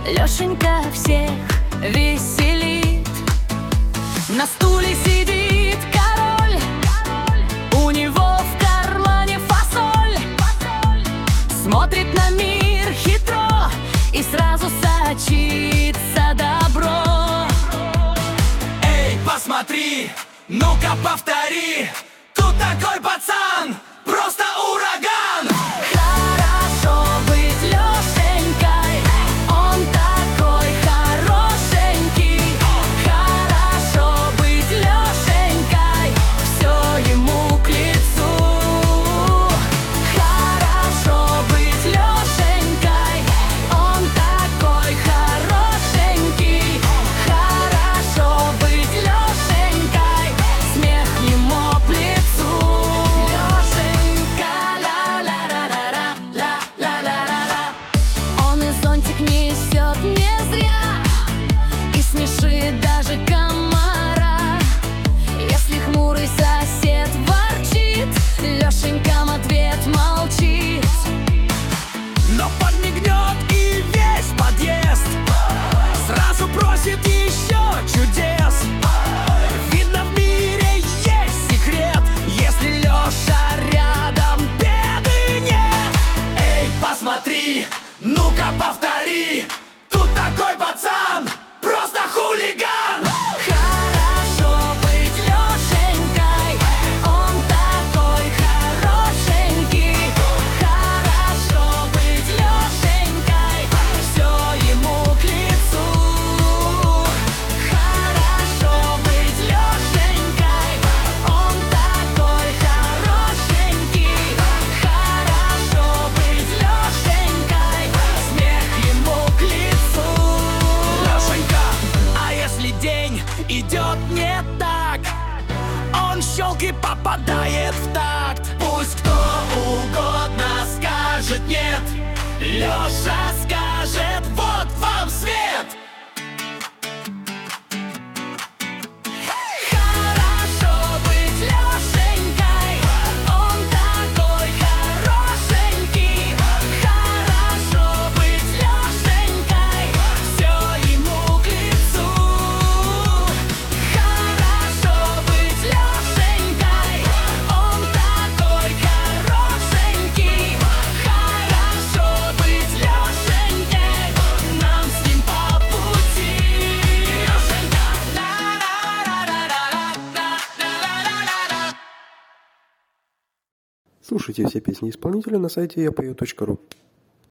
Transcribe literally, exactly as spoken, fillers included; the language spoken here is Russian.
Лешенька всех веселит. На стуле сидит король, у него в кармане фасоль. Смотрит на мир хитро и сразу сочится добро. Эй, посмотри, ну-ка повтори. Тут такой пацан, просто ураган. Хорошо быть Лешенькой, он такой хорошенький. Хорошо быть Лешенькой, все ему к лицу. Хорошо быть Лешенькой, он такой хорошенький. Хорошо быть Лешенькой, смех ему к лицу. Лешенька, ла-ла-ла-ла-ла, ла-ла-ла-ла-ла. Он и зонтик несет не зря и смешит даже комара. Если хмурый сосед ворчит, Лешенька в ответ молчит. Но подмигнет и весь подъезд сразу просит еще чудес. Видно, в мире есть секрет, если Леша рядом, беды нет. Эй, посмотри, ну-ка повтори. Тут такой пацан, просто хулиган. Хорошо быть Лешенькой, он такой хорошенький. Хорошо быть Лешенькой, все ему к лицу. Хорошо быть Лешенькой, он такой хорошенький. Хорошо быть Лешенькой, смех ему к лицу. Лешенька, а если день идет не так, он щелк и попадает в такт. Пусть кто угодно скажет нет, Леша скажет вот вам свет. Хорошо быть Лешенькой, он такой хорошенький. Хорошо быть Лешенькой, все ему к лицу. Хорошо быть Лешенькой, он такой хорошенький. Хорошо быть Лешенькой, нам с ним по пути. Лешенька, ла-ла-ла-ла-ла-ла-ла-ла-ла-ла. Слушайте все песни исполнителя на сайте я пою точка ру.